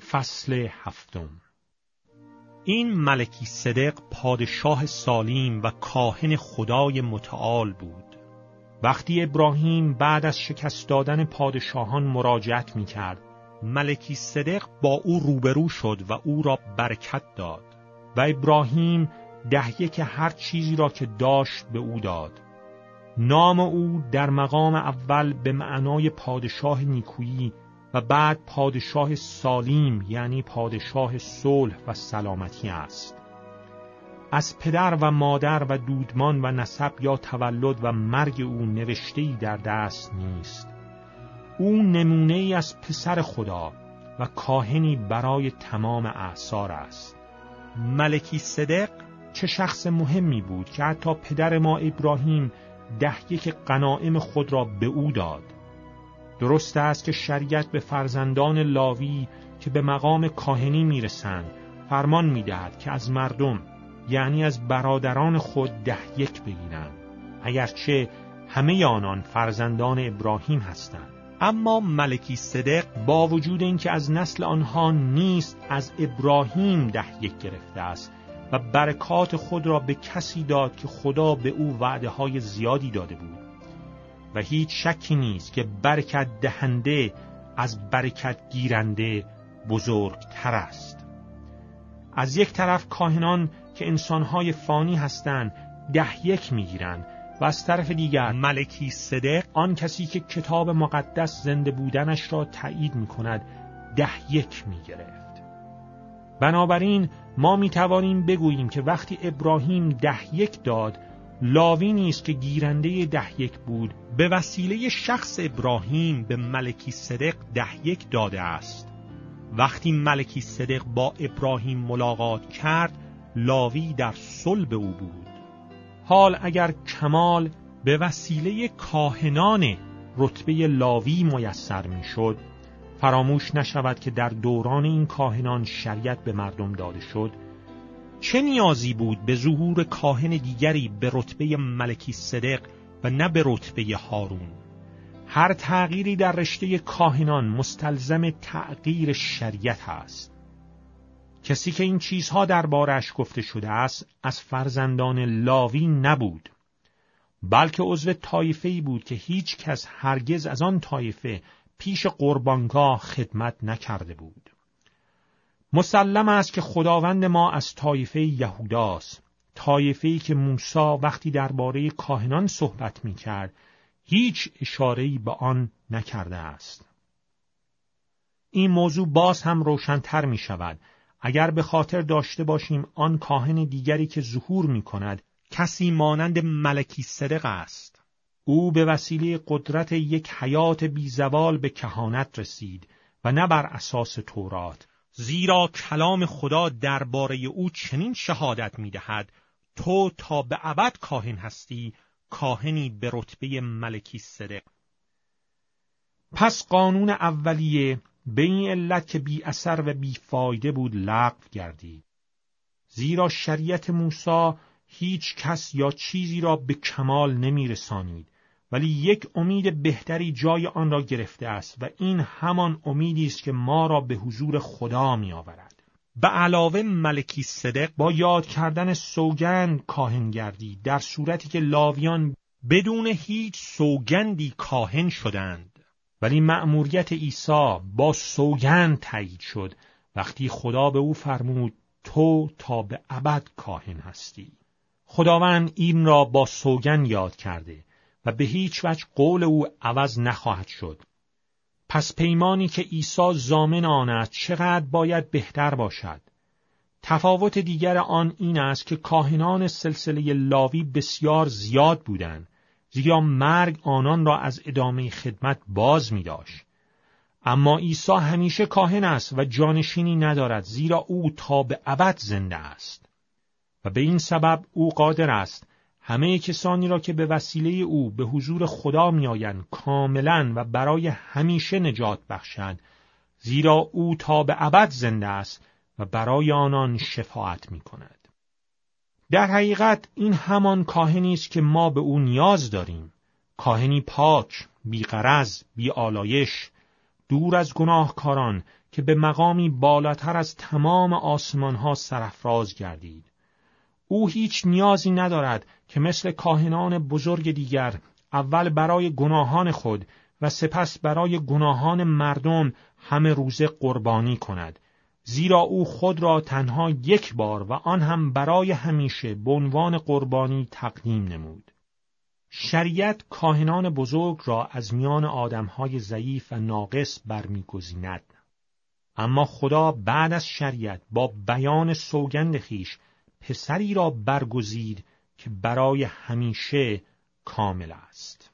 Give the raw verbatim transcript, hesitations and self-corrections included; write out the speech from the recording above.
فصل هفتم. این ملکی صدق پادشاه سالیم و کاهن خدای متعال بود. وقتی ابراهیم بعد از شکست دادن پادشاهان مراجعت می کرد، ملکی صدق با او روبرو شد و او را برکت داد و ابراهیم ده یک هر چیزی را که داشت به او داد. نام او در مقام اول به معنای پادشاه نیکویی و بعد پادشاه سالیم یعنی پادشاه صلح و سلامتی است. از پدر و مادر و دودمان و نسب یا تولد و مرگ او نوشته‌ای در دست نیست. او نمونه‌ای از پسر خدا و کاهنی برای تمام اعصار است. ملکی صدق چه شخص مهمی بود که حتی پدر ما ابراهیم ده یک غنایم خود را به او داد. درست است که شریعت به فرزندان لاوی که به مقام کاهنی میرسند فرمان میدهد که از مردم یعنی از برادران خود ده یک بگیرند، اگرچه همه آنان فرزندان ابراهیم هستند. اما ملکی صدق با وجود اینکه از نسل آنها نیست، از ابراهیم ده یک گرفته است و برکات خود را به کسی داد که خدا به او وعده های زیادی داده بود. و هیچ شکی نیست که برکت دهنده از برکت گیرنده بزرگتر است. از یک طرف کاهنان که انسانهای فانی هستند ده یک میگیرند و از طرف دیگر ملکی صدق آن کسی که کتاب مقدس زنده بودنش را تایید میکند ده یک میگرفت. بنابراین ما میتوانیم بگوییم که وقتی ابراهیم ده یک داد، لاوی نیست که گیرنده ده یک بود، به وسیله شخص ابراهیم به ملکی صدق ده یک داده است. وقتی ملکی صدق با ابراهیم ملاقات کرد، لاوی در صلب او بود. حال اگر کمال به وسیله کاهنان رتبه لاوی میسر میشد، فراموش نشود که در دوران این کاهنان شریعت به مردم داده شد. چه نیازی بود به ظهور کاهن دیگری به رتبه ملکی صدق و نه به رتبه هارون؟ هر تغییری در رشته کاهنان مستلزم تغییر شریعت است. کسی که این چیزها دربارش گفته شده است از فرزندان لاوی نبود، بلکه عضو طایفه‌ای بود که هیچ کس هرگز از آن طایفه پیش قربانگاه خدمت نکرده بود. مسلم است که خداوند ما از طایفه یهوداست، طایفه‌ای که موسی وقتی درباره کاهنان صحبت می‌کرد هیچ اشاره‌ای به آن نکرده است. این موضوع باز هم روشن‌تر می‌شود اگر به خاطر داشته باشیم آن کاهن دیگری که ظهور می‌کند کسی مانند ملکی صدق است. او به وسیله قدرت یک حیات بی‌زوال به کهانت رسید و نه بر اساس تورات، زیرا کلام خدا درباره او چنین شهادت می‌دهد: تو تا به ابد کاهن هستی، کاهنی به رتبه ملکی صدق. پس قانون اولیه به این علت که بی اثر و بی فایده بود لغو گردید، زیرا شریعت موسی هیچ کس یا چیزی را به کمال نمی رسانید، ولی یک امید بهتری جای آن را گرفته است و این همان امیدی است که ما را به حضور خدا می آورد. به علاوه ملکی صدق با یاد کردن سوگند کاهن گردید، در صورتی که لاویان بدون هیچ سوگندی کاهن شدند. ولی مأموریت عیسی با سوگند تایید شد وقتی خدا به او فرمود تو تا به ابد کاهن هستی. خداوند این را با سوگند یاد کرده و به هیچ وجه قول او عوض نخواهد شد. پس پیمانی که عیسی ضامن آن است چقدر باید بهتر باشد. تفاوت دیگر آن این است که کاهنان سلسله لاوی بسیار زیاد بودند، زیرا مرگ آنان را از ادامه خدمت باز می داشت. اما عیسی همیشه کاهن است و جانشینی ندارد، زیرا او تا به ابد زنده است و به این سبب او قادر است همه کسانی را که به وسیله او به حضور خدا می آیند کاملا و برای همیشه نجات بخشد، زیرا او تا به ابد زنده است و برای آنان شفاعت می کند. در حقیقت این همان کاهنی است که ما به او نیاز داریم، کاهنی پاک، بی غرض، بی آلایش، دور از گناهکاران که به مقامی بالاتر از تمام آسمانها سرافراز گردید. او هیچ نیازی ندارد که مثل کاهنان بزرگ دیگر اول برای گناهان خود و سپس برای گناهان مردم همه روزه قربانی کند، زیرا او خود را تنها یک بار و آن هم برای همیشه به عنوان قربانی تقدیم نمود. شریعت کاهنان بزرگ را از میان آدمهای ضعیف و ناقص برمیگزیند. اما خدا بعد از شریعت با بیان سوگند خویش پسری را برگزید که برای همیشه کامل است.